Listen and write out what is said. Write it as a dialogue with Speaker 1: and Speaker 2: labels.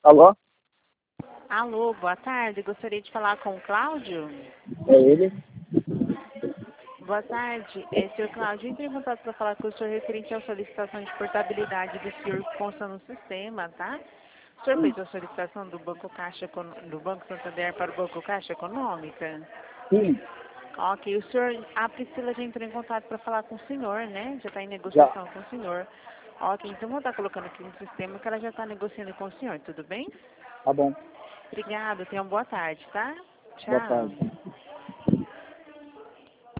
Speaker 1: Alô?
Speaker 2: Alô, boa tarde. Gostaria de falar com o Cláudio.
Speaker 1: É ele?
Speaker 2: Boa tarde. Senhor Cláudio, entrei em contato para falar com o senhor referente à solicitação de portabilidade do senhor que consta no sistema, tá? O senhor fez a solicitação do do Banco Santander para o Banco Caixa Econômica?
Speaker 1: Sim,
Speaker 2: Ok, a Priscila já entrou em contato para falar com o senhor, né? Já está em
Speaker 1: já.
Speaker 2: negociação com o senhor. Ok, então vou estar colocando aqui no sistema que ela já está negociando com o senhor, tudo bem?
Speaker 1: Tá bom.
Speaker 2: Obrigada, tenha uma boa tarde, tá?
Speaker 1: Boa
Speaker 2: Tchau.
Speaker 1: tarde.